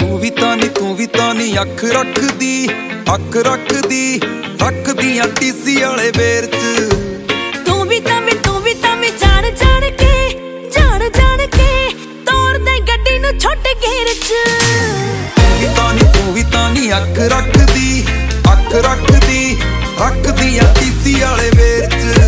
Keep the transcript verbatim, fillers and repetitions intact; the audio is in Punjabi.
ਤੂੰ ਵੀ ਤਾਂ ਨੀ ਤੂੰ ਵੀ ਤਾਂ ਨੀ ਅੱਖ ਰੱਖਦੀ ਅੱਖ ਰੱਖਦੀ ਰੱਖਦੀਆਂ ਟੀਸੀ ਵਾਲੇ ਵੇਰ ਚ ਤੂੰ ਵੀ ਤਾਂ ਵੀ ਤੂੰ ਵੀ ਤਾਂ ਵੀ ਜਾਣ ਜਾਣ ਕੇ ਜਾਣ ਜਾਣ ਕੇ ਤੋੜਦੇ ਗੱਡੀ ਨੂੰ ਛੋਟੇ ਗੇਰ ਚ ਤੂੰ ਵੀ ਤਾਂ ਨੀ ਤੂੰ ਵੀ ਤਾਂ ਨੀ ਅੱਖ ਰੱਖਦੀ ਅੱਖ ਰੱਖਦੀ ਰੱਖਦੀਆਂ ਟੀਸੀ ਵਾਲੇ ਵੇਰ ਚ